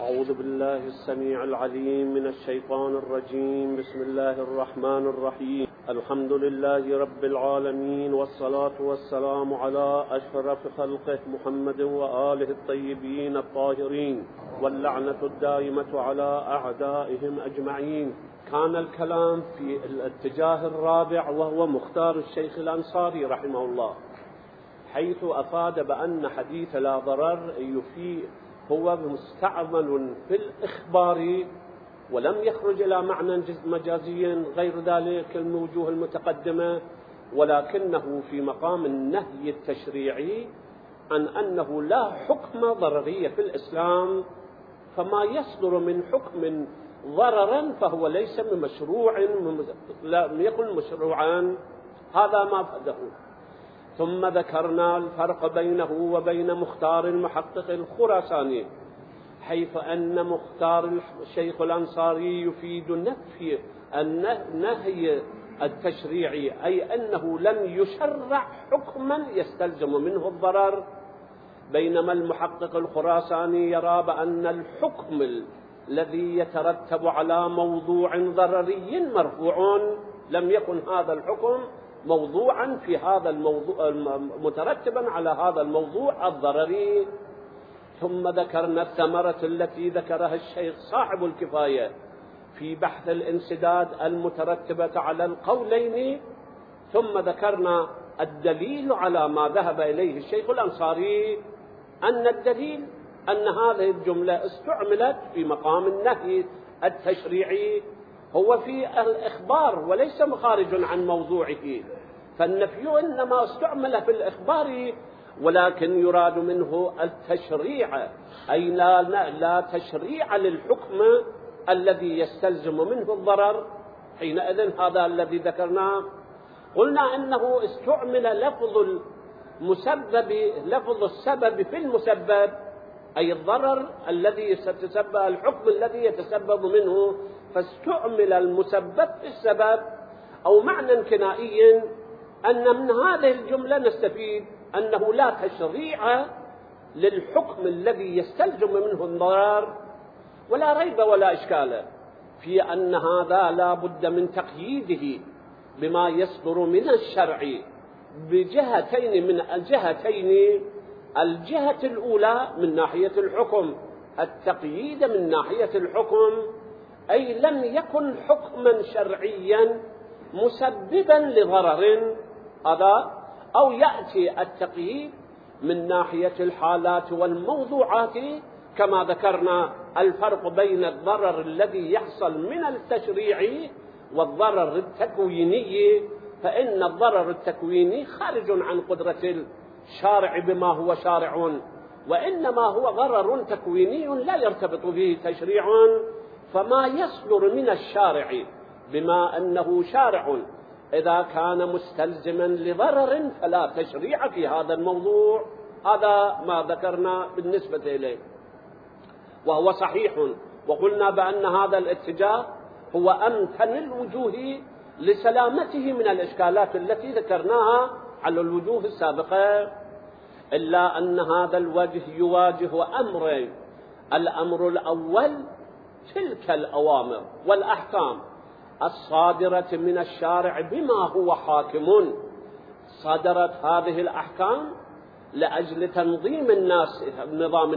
أعوذ بالله السميع العليم من الشيطان الرجيم. بسم الله الرحمن الرحيم. الحمد لله رب العالمين، والصلاة والسلام على أشرف خلقه محمد وآله الطيبين الطاهرين، واللعنة الدائمة على أعدائهم أجمعين. كان الكلام في الاتجاه الرابع، وهو مختار الشيخ الأنصاري رحمه الله، حيث أفاد بأن حديث لا ضرر هو مستعمل في الإخبار، ولم يخرج إلى معنى مجازي غير ذلك الوجوه المتقدمة، ولكنه في مقام النهي التشريعي عن أنه لا حكم ضررية في الإسلام، فما يصدر من حكم ضررا فهو ليس من مشروع، لم يكن مشروعا. هذا ما فده. ثم ذكرنا الفرق بينه وبين مختار المحقق الخراساني، حيث أن مختار الشيخ الأنصاري يفيد نفي النهي التشريعي، أي أنه لم يشرع حكما يستلزم منه الضرر، بينما المحقق الخراساني يرى بأن الحكم الذي يترتب على موضوع ضرري مرفوع، لم يكن هذا الحكم موضوعا في هذا الموضوع مترتبا على هذا الموضوع الضرري. ثم ذكرنا الثمرة التي ذكرها الشيخ صاحب الكفاية في بحث الانسداد المترتبة على القولين، ثم ذكرنا الدليل على ما ذهب إليه الشيخ الأنصاري، أن الدليل أن هذه الجملة استعملت في مقام النهي التشريعي، هو في الإخبار وليس خارج عن موضوعه، فالنفي إنما استعمل في الإخبار، ولكن يراد منه التشريع، أي لا تشريع للحكم الذي يستلزم منه الضرر. حينئذ هذا الذي ذكرناه، قلنا إنه استعمل لفظ السبب في المسبب، أي الضرر الذي ستسبب، الحكم الذي يتسبب منه، فاستعمل المسبب في السبب، أو معنى كنائي، أن من هذه الجملة نستفيد أنه لا تشريع للحكم الذي يستلزم منه الضرر، ولا ريب ولا إشكال في أن هذا لا بد من تقييده بما يصدر من الشرع بجهتين من الجهتين. الجهة الأولى من ناحية الحكم، التقييد من ناحية الحكم، أي لم يكن حكما شرعيا مسببا لضرر هذا، أو يأتي التقييد من ناحية الحالات والموضوعات، كما ذكرنا الفرق بين الضرر الذي يحصل من التشريع والضرر التكويني، فإن الضرر التكويني خارج عن قدرة الشارع بما هو شارع، وإنما هو ضرر تكويني لا يرتبط به تشريع، فما يصدر من الشارع بما أنه شارع إذا كان مستلزما لضرر فلا تشريع في هذا الموضوع. هذا ما ذكرنا بالنسبة إليه، وهو صحيح، وقلنا بأن هذا الاتجاه هو أمتن الوجوه لسلامته من الإشكالات التي ذكرناها على الوجوه السابقة، إلا أن هذا الوجه يواجه أمرين. الأمر الأول تلك الأوامر والأحكام الصادرة من الشارع بما هو حاكم. صدرت هذه الأحكام لأجل تنظيم الناس، نظام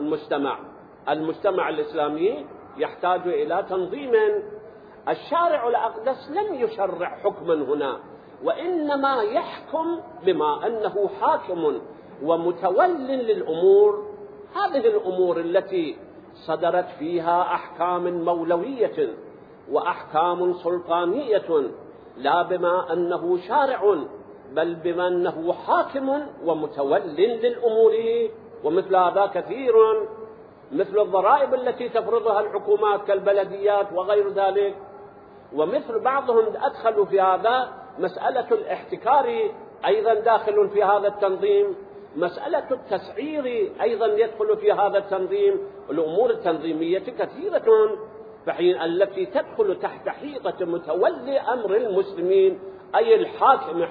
المجتمع الإسلامي يحتاج إلى تنظيم. الشارع الأقدس لم يشرع حكما هنا، وإنما يحكم بما أنه حاكم ومتول للأمور. هذه الأمور التي صدرت فيها أحكام مولوية وأحكام سلطانية، لا بما أنه شارع، بل بما أنه حاكم ومتول للأمور. ومثل هذا كثير، مثل الضرائب التي تفرضها الحكومات كالبلديات وغير ذلك. ومثل بعضهم أدخلوا في هذا مسألة الاحتكار، أيضا داخل في هذا التنظيم. مسألة التسعير أيضا يدخل في هذا التنظيم. الأمور التنظيمية كثيرة، فحين التي تدخل تحت حيطة متولي أمر المسلمين أي الحاكم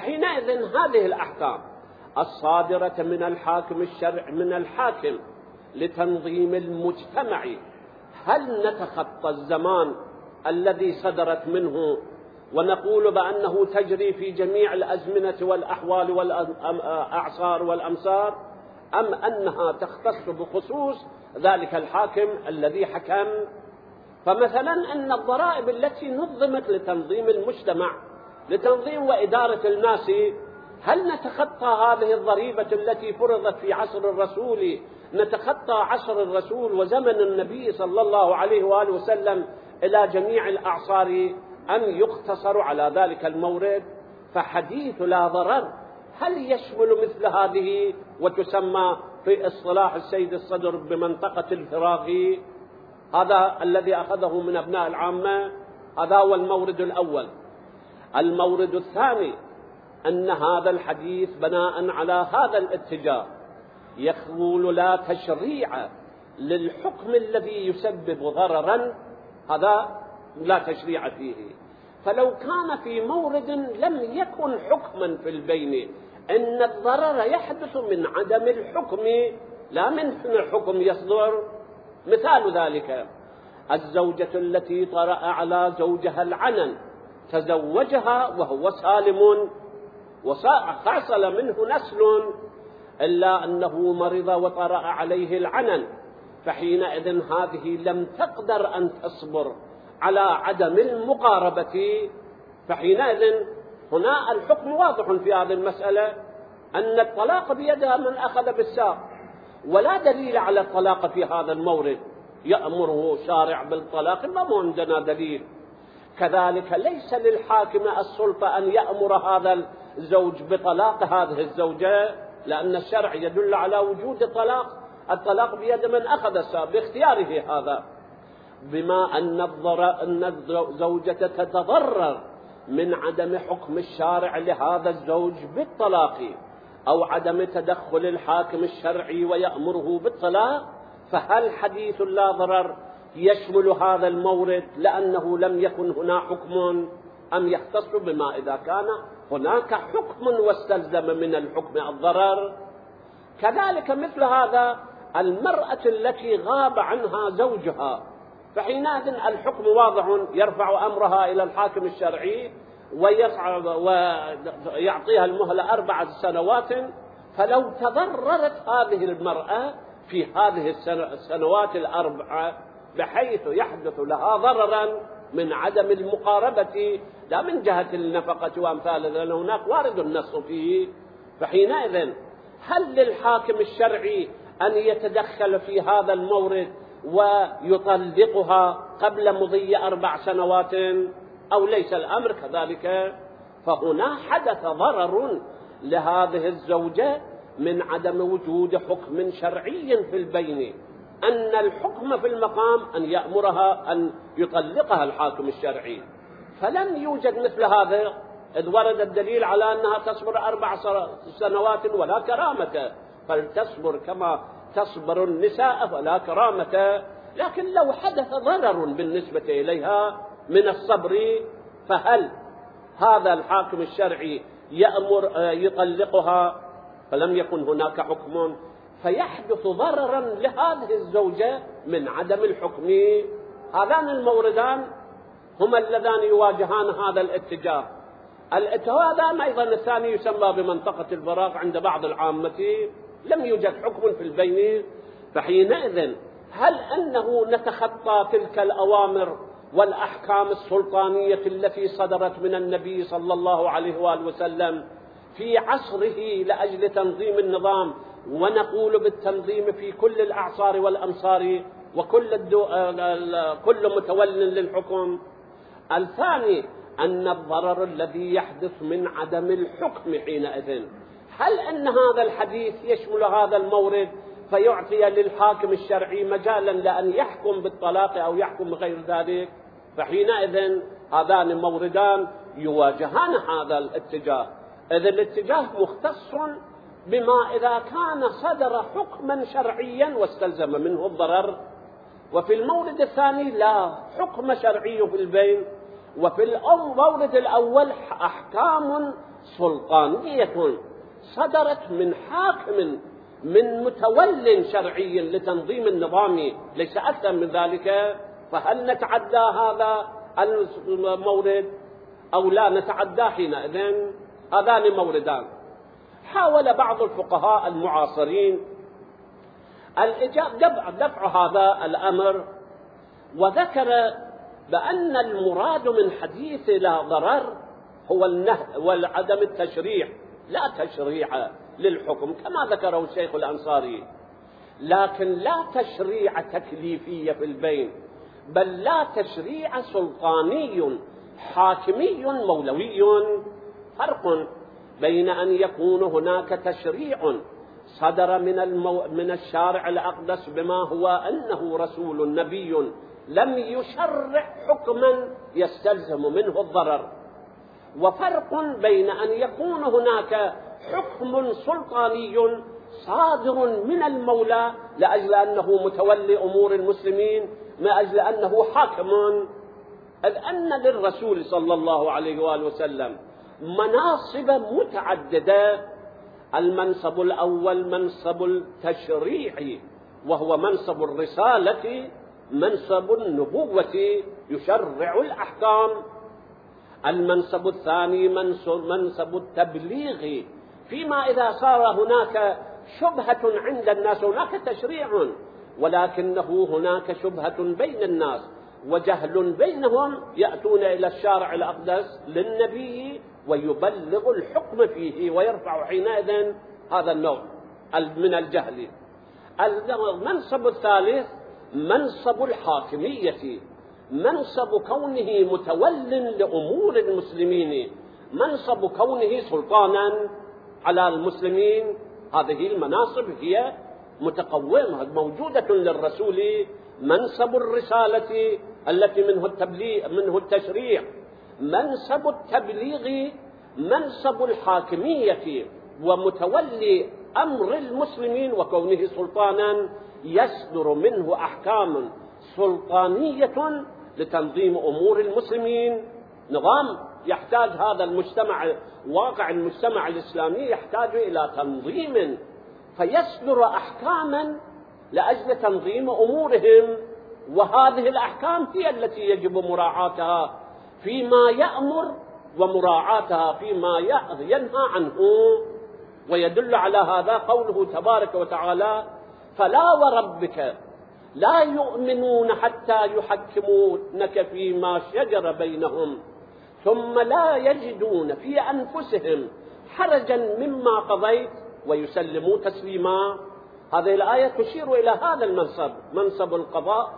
فحينئذ هذه الأحكام الصادرة من الحاكم الشرع من الحاكم لتنظيم المجتمع، هل نتخطى الزمان الذي صدرت منه ونقول بأنه تجري في جميع الأزمنة والأحوال والأعصار والأمصار، أم أنها تختص بخصوص ذلك الحاكم الذي حكم؟ فمثلا أن الضرائب التي نظمت لتنظيم المجتمع، لتنظيم وإدارة الناس، هل نتخطى هذه الضريبة التي فرضت في عصر الرسول، نتخطى عصر الرسول وزمن النبي صلى الله عليه وآله وسلم إلى جميع الأعصار، أم يقتصر على ذلك المورد؟ فحديث لا ضرر هل يشمل مثل هذه وتسمى في اصطلاح السيد الصدر بمنطقة الفراغ؟ هذا الذي أخذه من أبناء العامة. هذا هو المورد الأول. المورد الثاني أن هذا الحديث بناء على هذا الاتجاه يقول لا تشريع للحكم الذي يسبب ضررا، هذا لا تشريع فيه. فلو كان في مورد لم يكن حكما في البين، إن الضرر يحدث من عدم الحكم لا من الحكم يصدر. مثال ذلك الزوجة التي طرأ على زوجها العنن، تزوجها وهو سالم وحصل منه نسل، إلا أنه مرض وطرأ عليه العنن، فحينئذ هذه لم تقدر أن تصبر على عدم المقاربة. فحينئذ هنا الحكم واضح في هذه المسألة، أن الطلاق بيدها من أخذ بالساق، ولا دليل على الطلاق في هذا المورد يأمره شارع بالطلاق، ما عندنا دليل. كذلك ليس للحاكم السلطة أن يأمر هذا الزوج بطلاق هذه الزوجة، لأن الشرع يدل على وجود الطلاق بيد من أخذ الساق باختياره هذا، بما أن الزوجة تتضرر من عدم حكم الشارع لهذا الزوج بالطلاق أو عدم تدخل الحاكم الشرعي ويأمره بالطلاق. فهل حديث لا ضرر يشمل هذا المورد لأنه لم يكن هنا حكم، أم يختص بما إذا كان هناك حكم واستلزم من الحكم الضرر؟ كذلك مثل هذا المرأة التي غاب عنها زوجها، فحينئذ الحكم واضح، يرفع أمرها إلى الحاكم الشرعي ويعطيها المهلة 4 سنوات. فلو تضررت هذه المرأة في هذه السنوات 4 بحيث يحدث لها ضررا من عدم المقاربة لا من جهة النفقة وأمثال، لأن هناك وارد النص فيه، فحينئذ هل للحاكم الشرعي أن يتدخل في هذا المورد ويطلقها قبل مضي 4 سنوات أو ليس الأمر كذلك؟ فهنا حدث ضرر لهذه الزوجة من عدم وجود حكم شرعي في البين، أن الحكم في المقام أن يأمرها أن يطلقها الحاكم الشرعي، فلم يوجد مثل هذا، إذ ورد الدليل على أنها تصبر 4 سنوات ولا كرامة، فلتصبر كما تصبر النساء ولا كرامة. لكن لو حدث ضرر بالنسبة إليها من الصبر، فهل هذا الحاكم الشرعي يأمر يطلقها؟ فلم يكن هناك حكم، فيحدث ضررا لهذه الزوجة من عدم الحكم. هذان الموردان هما اللذان يواجهان هذا الاتجاه. الاتجاه أيضا الثاني يسمى بمنطقة الفراغ عند بعض العامة، لم يوجد حكم في البين. فحينئذ هل أنه نتخطى تلك الأوامر والأحكام السلطانية التي صدرت من النبي صلى الله عليه وآله وسلم في عصره لأجل تنظيم النظام، ونقول بالتنظيم في كل الأعصار والأمصار كل متول للحكم؟ الثاني أن الضرر الذي يحدث من عدم الحكم حينئذ، هل أن هذا الحديث يشمل هذا المورد فيعطي للحاكم الشرعي مجالا لأن يحكم بالطلاق أو يحكم بغير ذلك؟ فحينئذ هذان الموردان يواجهان هذا الاتجاه، إذ الاتجاه مختص بما إذا كان صدر حكما شرعيا واستلزم منه الضرر، وفي المورد الثاني لا حكم شرعي في البين، وفي المورد الأول أحكام سلطانية صدرت من حاكم من متول شرعي لتنظيم النظام ليس أكثر من ذلك، فهل نتعدى هذا المورد أو لا نتعدى حينئذ؟ هذان موردان. حاول بعض الفقهاء المعاصرين دفع هذا الأمر، وذكر بأن المراد من حديث لا ضرر هو النهي وعدم التشريع، لا تشريع للحكم كما ذكره الشيخ الأنصاري، لكن لا تشريع تكليفي في البين، بل لا تشريع سلطاني حاكمي مولوي. فرق بين أن يكون هناك تشريع صدر من الشارع الأقدس بما هو أنه رسول نبي لم يشرع حكما يستلزم منه الضرر، وفرق بين أن يكون هناك حكم سلطاني صادر من المولى لأجل أنه متولي أمور المسلمين، من أجل أنه حاكم. إذ أن للرسول صلى الله عليه وآله وسلم مناصب متعددة. المنصب الأول منصب التشريع، وهو منصب الرسالة، منصب النبوة يشرع الأحكام. المنصب الثاني منصب التبليغ، فيما إذا صار هناك شبهة عند الناس، هناك تشريع ولكنه هناك شبهة بين الناس وجهل بينهم، يأتون إلى الشارع الأقدس للنبي ويبلغ الحكم فيه ويرفع حينئذ هذا النوع من الجهل. المنصب الثالث منصب الحاكمية، منصب كونه متول لأمور المسلمين، منصب كونه سلطانا على المسلمين. هذه المناصب هي متقومة موجودة للرسول. منصب الرسالة التي منه التشريع، منصب التبليغ، منصب الحاكمية ومتولي أمر المسلمين وكونه سلطانا يصدر منه أحكام سلطانية لتنظيم أمور المسلمين. نظام يحتاج هذا المجتمع، واقع المجتمع الإسلامي يحتاج إلى تنظيم، فيصدر أحكاما لأجل تنظيم أمورهم، وهذه الأحكام هي التي يجب مراعاتها فيما يأمر ومراعاتها فيما ينهى عنه. ويدل على هذا قوله تبارك وتعالى: فلا وربك لا يؤمنون حتى يحكمونك فيما شجر بينهم ثم لا يجدون في أنفسهم حرجا مما قضيت ويسلموا تسليما. هذه الآية تشير إلى هذا المنصب، منصب القضاء،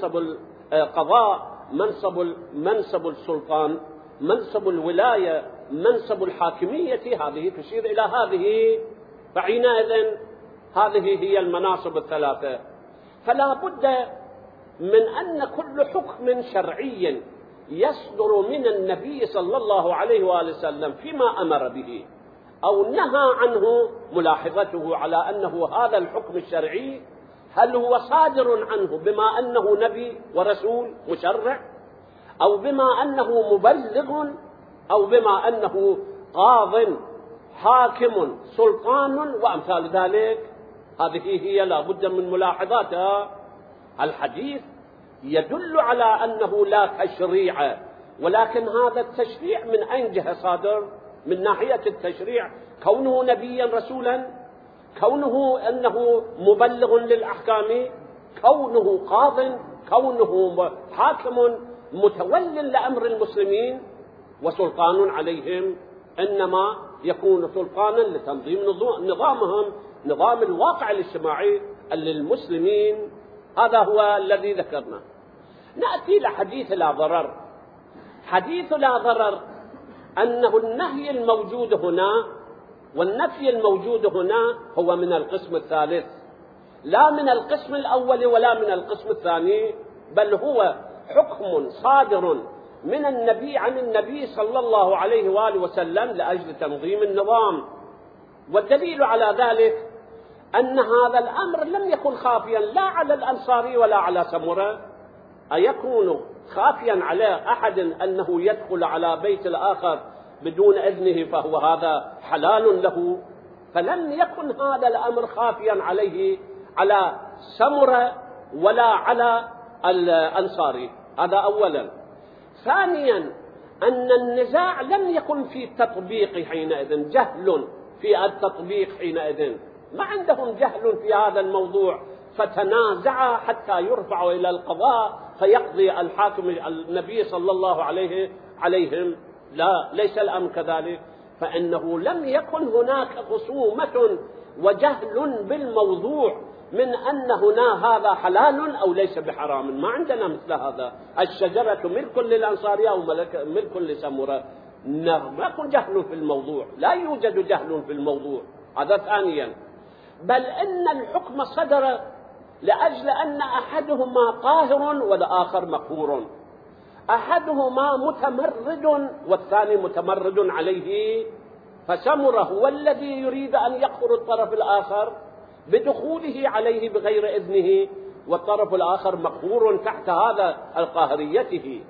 منصب السلطان، منصب الولاية، منصب الحاكمية، هذه تشير إلى هذه. فحينئذ هذه هي المناصب الثلاثة. فلا بد من أن كل حكم شرعي يصدر من النبي صلى الله عليه وآله وسلم فيما أمر به أو نهى عنه، ملاحظته على أنه هذا الحكم الشرعي هل هو صادر عنه بما أنه نبي ورسول مشرع، أو بما أنه مبلغ، أو بما أنه قاض حاكم سلطان وأمثال ذلك. هذه هي لا بد من ملاحظاتها. الحديث يدل على أنه لا تشريع، ولكن هذا التشريع من أين جه صادر؟ من ناحية التشريع كونه نبيا رسولا، كونه أنه مبلغ للأحكام، كونه قاض، كونه حاكم متول لأمر المسلمين وسلطان عليهم، إنما يكون سلطانا لتنظيم نظامهم، نظام الواقع الاجتماعي للمسلمين. هذا هو الذي ذكرنا. نأتي لحديث لا ضرر. حديث لا ضرر أنه النهي الموجود هنا والنفي الموجود هنا هو من القسم الثالث، لا من القسم الأول ولا من القسم الثاني، بل هو حكم صادر من النبي عن النبي صلى الله عليه وآله وسلم لأجل تنظيم النظام. والدليل على ذلك أن هذا الأمر لم يكن خافيا لا على الأنصاري ولا على سمرة. أيكون خافيا على أحد أنه يدخل على بيت الآخر بدون إذنه فهو هذا حلال له؟ فلم يكن هذا الأمر خافيا عليه على سمرة ولا على الأنصاري. هذا أولا. ثانيا أن النزاع لم يكن في التطبيق حينئذ، جهل في التطبيق حينئذ، ما عندهم جهل في هذا الموضوع فتنازع حتى يرفعوا إلى القضاء فيقضي الحاكم النبي صلى الله عليهم. لا، ليس الأمر كذلك، فإنه لم يكن هناك خصومة وجهل بالموضوع من أن هنا هذا حلال أو ليس بحرام. ما عندنا مثل هذا، الشجرة ملك للأنصارية أو ملك لسمرة، ما يكون جهل في الموضوع، لا يوجد جهل في الموضوع. هذا ثانيا. بل إن الحكم صدر لأجل أن أحدهما قاهر والآخر مقهور، أحدهما متمرد والثاني متمرد عليه، فسمرة هو الذي يريد أن يقهر الطرف الآخر بدخوله عليه بغير إذنه، والطرف الآخر مقهور تحت هذا القاهريته،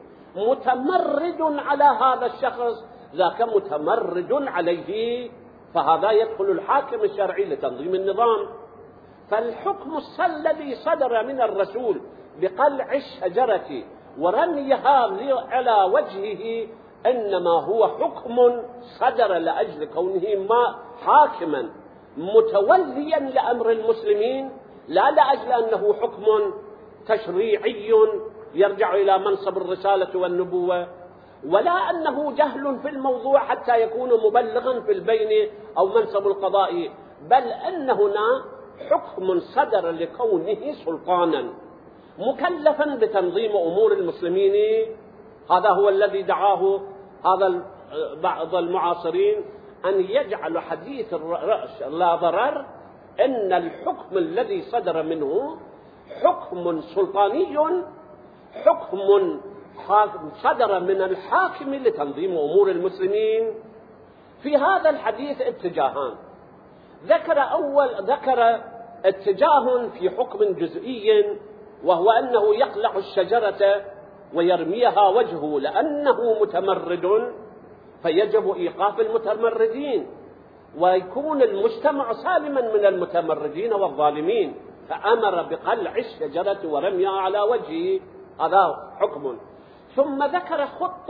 متمرد على هذا الشخص، ذاك متمرد عليه، فهذا يدخل الحاكم الشرعي لتنظيم النظام. فالحكم الذي صدر من الرسول بقلع الشجرة ورميها على وجهه إنما هو حكم صدر لأجل كونه ما حاكما متوليا لأمر المسلمين، لا لأجل أنه حكم تشريعي يرجع إلى منصب الرسالة والنبوة، ولا أنه جهل في الموضوع حتى يكون مبلغا في البين أو منصب القضاء، بل أن هنا حكم صدر لكونه سلطانا مكلفا بتنظيم أمور المسلمين. هذا هو الذي دعاه هذا بعض المعاصرين أن يجعل حديث الرأس لا ضرر إن الحكم الذي صدر منه حكم سلطاني، حكم صدر من الحاكم لتنظيم أمور المسلمين. في هذا الحديث اتجاهان، ذكر اتجاه في حكم جزئي، وهو أنه يقلع الشجرة ويرميها وجهه لأنه متمرد، فيجب إيقاف المتمردين ويكون المجتمع سالما من المتمردين والظالمين، فأمر بقلع الشجرة ورميها على وجهه. هذا حكم. ثم ذكر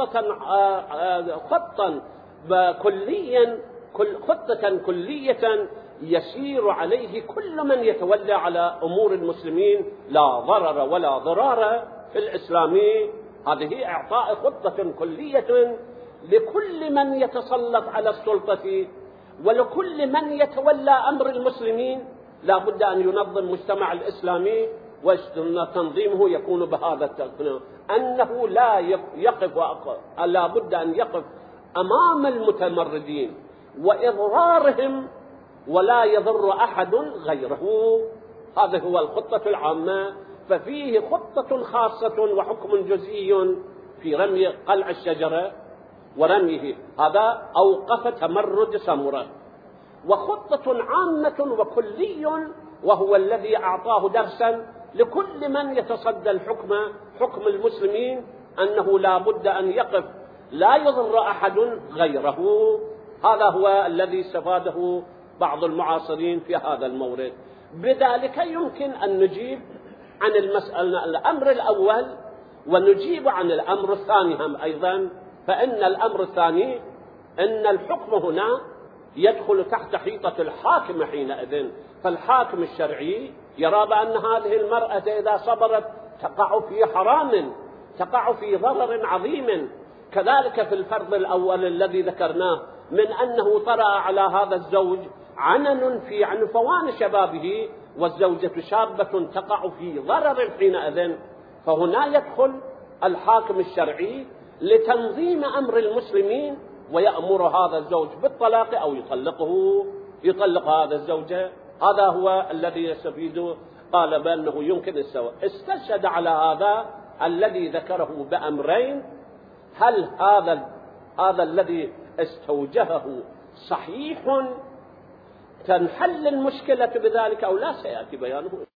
خطة كلية يسير عليه كل من يتولى على أمور المسلمين، لا ضرر ولا ضرار في الإسلام. هذه إعطاء خطة كلية لكل من يتسلط على السلطة ولكل من يتولى أمر المسلمين، لا بد أن ينظم المجتمع الإسلامي، وتنظيمه يكون بهذا التقنين، أنه لا بد أن يقف أمام المتمردين وإضرارهم ولا يضر أحد غيره. هذا هو الخطة العامة. ففيه خطة خاصة وحكم جزئي في رمي قلع الشجرة ورميه، هذا أوقف تمرد سمرة. وخطة عامة وكلي، وهو الذي أعطاه درسا لكل من يتصدى الحكم، حكم المسلمين، أنه لا بد أن يقف لا يضر أحد غيره. هذا هو الذي استفاده بعض المعاصرين في هذا المورد. بذلك يمكن أن نجيب عن الأمر الأول ونجيب عن الأمر الثاني هم أيضا. فإن الأمر الثاني أن الحكم هنا يدخل تحت حيطة الحاكم حينئذ، فالحاكم الشرعي يرى بأن هذه المرأة إذا صبرت تقع في حرام، تقع في ضرر عظيم. كذلك في الفرض الأول الذي ذكرناه من أنه طرأ على هذا الزوج عنن في عنفوان شبابه، والزوجة شابة تقع في ضرر حينئذ، فهنا يدخل الحاكم الشرعي لتنظيم أمر المسلمين ويأمر هذا الزوج بالطلاق أو يطلق هذا الزوجة. هذا هو الذي يستفيد. قال بأنه يمكن السواء. استشهد على هذا الذي ذكره بأمرين: هل هذا الذي استوجهه صحيح تنحل المشكلة بذلك أو لا؟ سيأتي بيانه.